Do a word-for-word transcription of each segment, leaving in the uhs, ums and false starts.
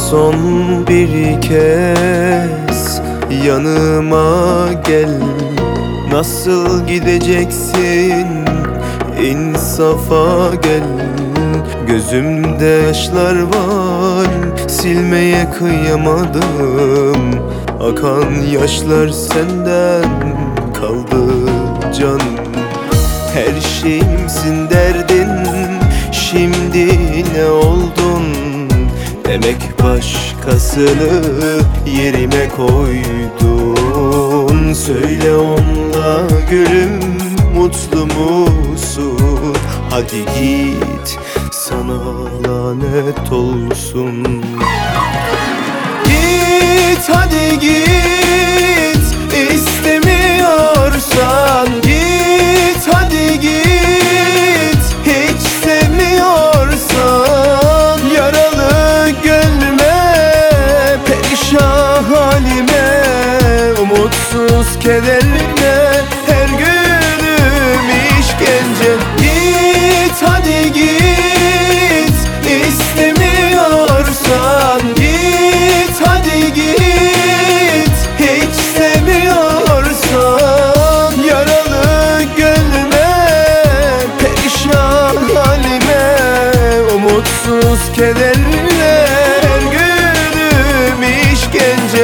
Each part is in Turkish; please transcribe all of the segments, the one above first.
son bir kez yanıma gel. Nasıl gideceksin, insafa gel. Gözümde yaşlar var, silmeye kıyamadım. Akan yaşlar senden kaldı canım. Her şeyimsin derdin, şimdi ne oldun? Demek başkasını yerime koydun. Söyle onunla gülüm, mutlu musun? Hadi git, sana lanet olsun. Git hadi git, istemiyorsan git hadi git. Hiç sevmiyorsan yaralı gönlüme, perişan halime, umutsuz kederine, her günüm işkence. Git hadi git, istemiyorsan git hadi git. Hiç sevmiyorsan yaralı gönlüme, perişan halime, umutsuz kederine, her günüm işkence.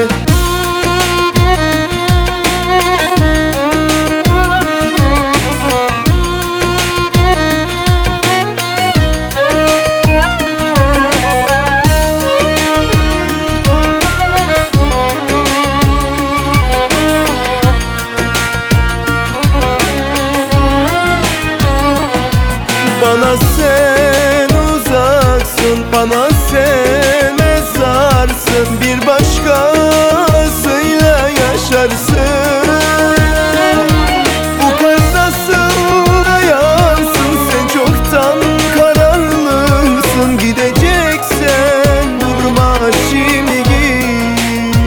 Bana sen uzaksın, bana sen mezarsın. Bir başkasıyla yaşarsın. Bu kalp nasıl dayansın? Sen çoktan kararlısın. Gideceksen durma şimdi git.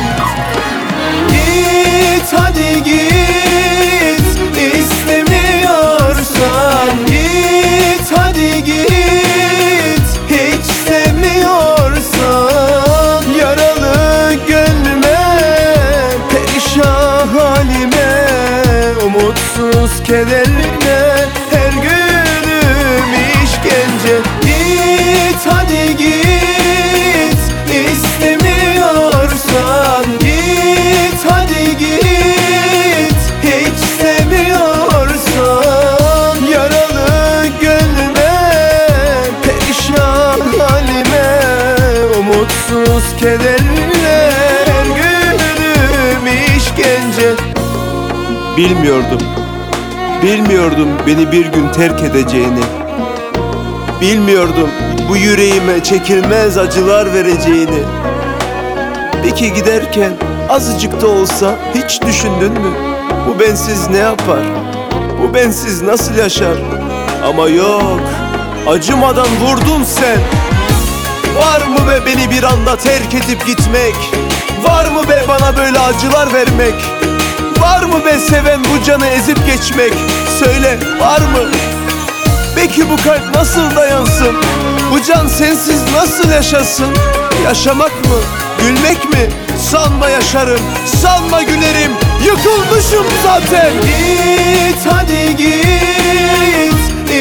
Git hadi git, istemiyorsan git hadi git. Hiç sevmiyorsan yaralı gönlüme, perişan halime, umutsuz kederine, her günüm işkence. Git hadi git, istemiyorsan git hadi git. Hiç sevmiyorsan yaralı gönlüme, perişan halime, umutsuz kederine, her günüm işkence. Bilmiyordum, bilmiyordum beni bir gün terk edeceğini. Bilmiyordum bu yüreğime çekilmez acılar vereceğini. Peki giderken azıcık da olsa hiç düşündün mü? Bu bensiz ne yapar? Bu bensiz nasıl yaşar? Ama yok, acımadan vurdun sen. Var mı be beni bir anda terk edip gitmek? Var mı be bana böyle acılar vermek? Var mı be seven bu canı ezip geçmek? Söyle, var mı? Peki bu kalp nasıl dayansın? Bu can sensiz nasıl yaşasın? Yaşamak mı? Gülmek mi? Sanma yaşarım, sanma gülerim. Yıkılmışım zaten. Git hadi git,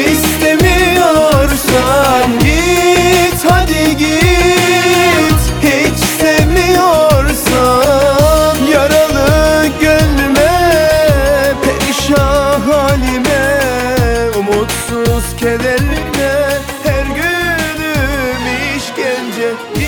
istemiyorsan git hadi git. Hiç sevmiyorsan yaralı gönlüme, perişan halime, umutsuz kederine, her günüm işkence.